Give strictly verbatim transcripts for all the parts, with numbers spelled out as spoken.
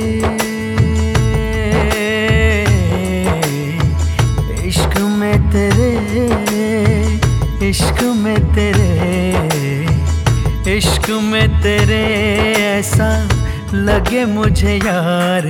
इश्क में तेरे, इश्क में तेरे, इश्क में तेरे ऐसा लगे मुझे यार।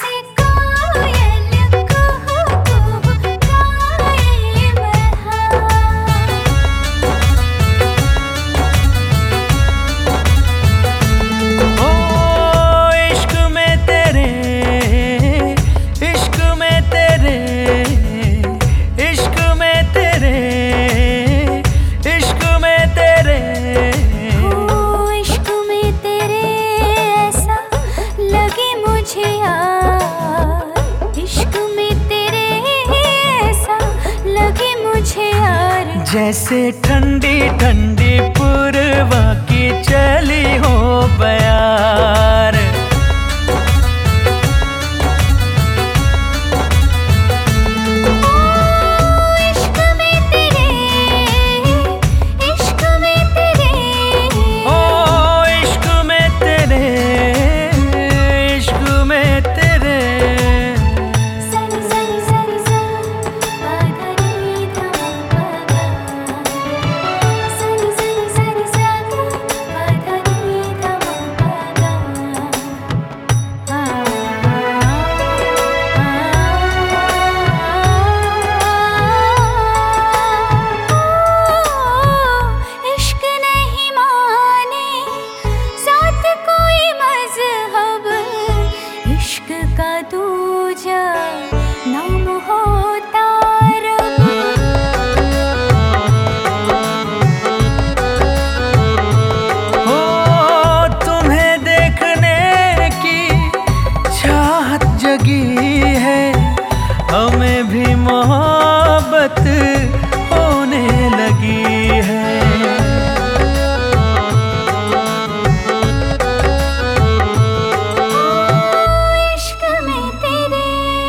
जैसे ठंडी ठंडी पूर्वा की चली हो बयार, इश्क में तेरे, इश्क में तेरे, ओ इश्क में तेरे, इश्क में तेरे। सनी सनी सनी सा पागरी धा पागा, सनी सनी सनी सा पागरी धा पागा। इश्क नहीं माने साथ कोई मज़हब, इश्क का दूजा नाम होता रब। हो तुम्हें देखने की चाहत जगी है, हमें भी मोहब्बत होने लगी है। इश्क में तेरे,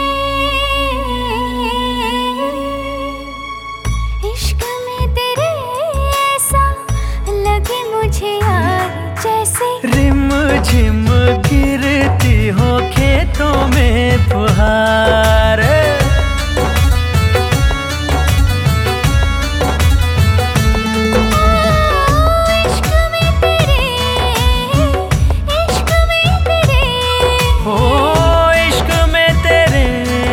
इश्क में तेरे ऐसा लगे मुझे यार, जैसे रिम झिम गिरती हो खेतों में फुहार। इश्क में तेरे, इश्क में तेरे, हो इश्क में तेरे,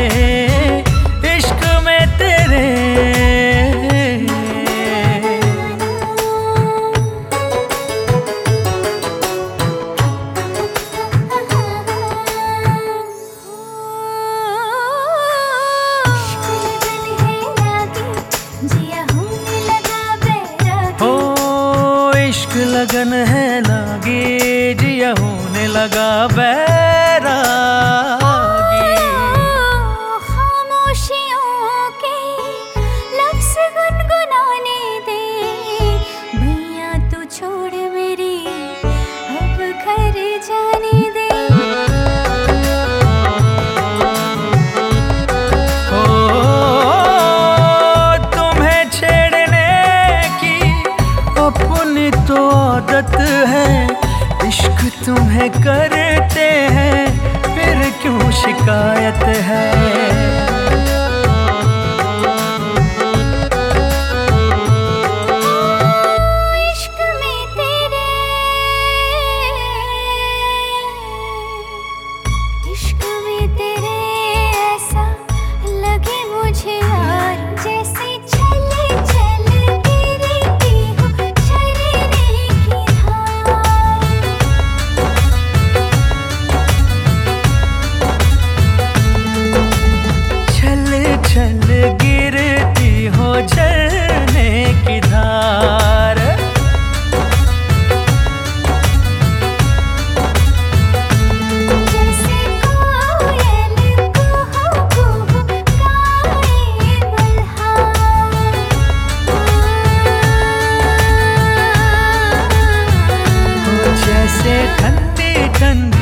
इश्क में तेरे। इश्क लगन है लागी, जिया होने लगा बैरागी। हो इश्क लगन है लागी, जिया होने लगा बैरागी। खामोशियों के लफ्ज़ गुनगुनाने दे, भैया तू छोड़ मेरी अब घर जाने दे। हो तुम्हें छेड़ने की अपनी तो आदत है, इश्क तुम्हें करते हैं फिर क्यों शिकायत है। इश्क में तेरे, इश्क में तेरे ऐसा लगे मुझे यार, जैसे चल चल गिरती हो झरने की धार। छल छल गिरती हो झरने की धार। जैसे कोयल कुहू कुहू गाए मल्हार। हो जैसे ठंडी ठंडी